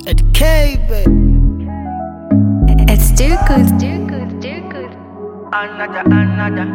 At the cave, It's too good. Another.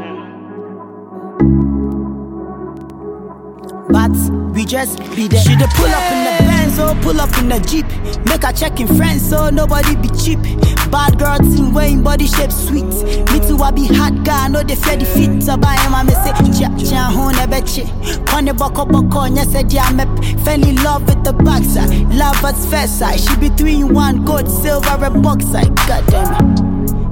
but we just be there. She dey pull up in the Benz, oh, pull up in the Jeep. Make her check in friends, so nobody be cheap. Bad girl team wearing body shape sweet. Me too, I be hot guy, I know they fear defeat. So by him, I me say, cha hone beche. Kone boko, nya said ya mep. Fell in love with the backside, love at first sight. She be 3 in 1, gold, silver, and bauxite. Goddamn it.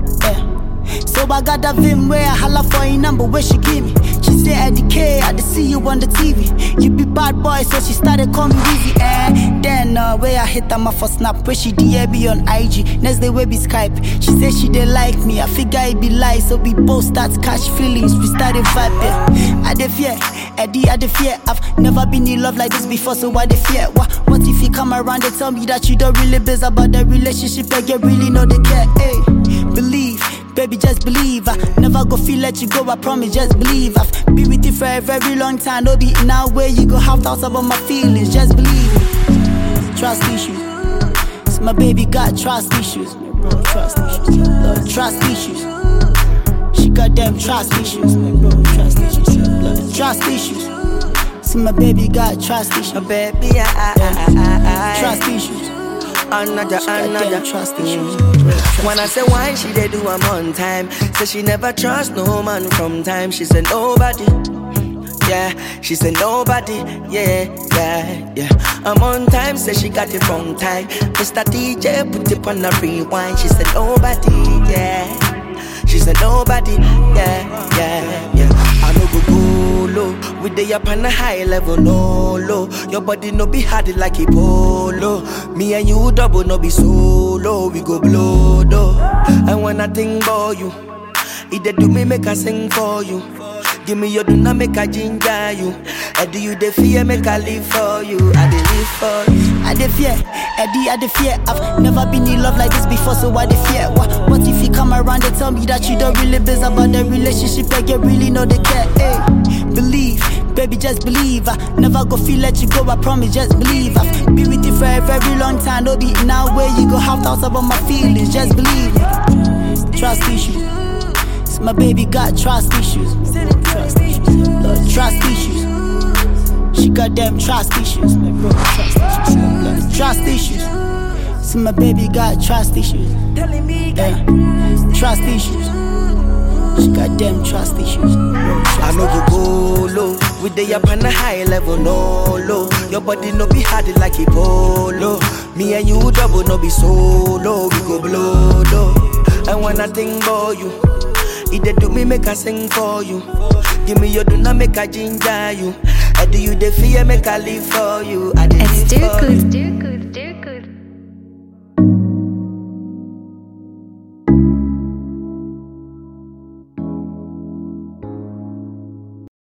So I got that Vim where I holla for a number where she give me. She say Eddie K, I see you on the TV. You be bad boy, so she started calling me Weezy. Then where I hit her for snap, where she DAB on IG. Next day we be Skype. She say she dey like me, I figure it be lie, so we both start catch feelings. We started vibing. I dey fear, Eddie, I dey fear. I've never been in love like this before, so I dey fear. What if you come around and tell me that you don't really biz about the relationship and you really know they care? Hey, believe. Baby, just believe. I never go feel let you go, I promise, just believe. I've been with you for a very long time. No be now where you go have thoughts about my feelings, just believe me. Trust issues. So my baby got trust issues. Bro, trust issues. Lord, trust issues. She got them trust issues. Bro, trust issues. Lord, trust issues. See my baby got trust issues. My baby, Trust issues. Another. Trust issues. When I say why she dey do I'm on time. Say she never trust no man from time. She said nobody. Yeah, she said nobody. Yeah. I'm on time, say she got it wrong time. Mr. DJ put it on the rewind. She said nobody. Yeah, she said nobody. Yeah. I no go low. We dey up on a high level, no low. Your body no be hard like a polo. Me and you double, no be solo. We go blow though. And when I think about you, it dey do me make I sing for you. Give me your do not make I ginger you. I do you the fear make I live for you. I dey live for you. I dey fear, Eddie, I dey fear. I've never been in love like this before, so I dey fear. What if you come around and tell me that you don't really biz about the relationship and you really know they care? Hey, believe, baby, just believe. I never go feel let you go, I promise, just believe. I've been with you for a very long time. No be now where you go have thoughts about my feelings, just believe me. Trust issues. So my baby got trust issues. Trust issues. Lord, trust issues. She got them trust issues. Bro, trust issues. Lord, trust issues. So my baby got trust issues. Yeah. Trust issues. She got them trust issues. Bro, I know you go low. We dey up on a high level, no low. Your body no be hard like a polo. Me and you double, no be solo. We go blow though. And when I think about you, it dey do me make I sing for you. Give me your do not make I ginger you. I do you the fear make I live for you. I dey It's live too for you. good.